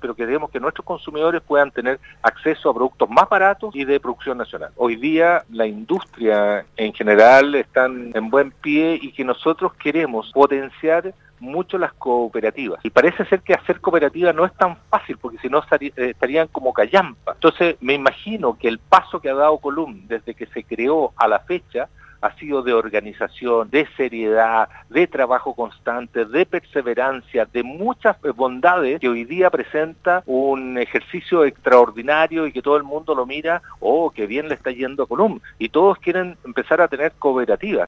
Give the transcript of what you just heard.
pero queremos que nuestros consumidores puedan tener acceso a productos más baratos y de producción nacional. Hoy día la industria en general están en buen pie y que nosotros queremos potenciar mucho las cooperativas. Y parece ser que hacer cooperativa no es tan fácil, porque si no estarían como callampa. Entonces me imagino que el paso que ha dado Colum desde que se creó a la fecha ha sido de organización, de seriedad, de trabajo constante, de perseverancia, de muchas bondades que hoy día presenta un ejercicio extraordinario y que todo el mundo lo mira, oh, qué bien le está yendo a Colum, y todos quieren empezar a tener cooperativas.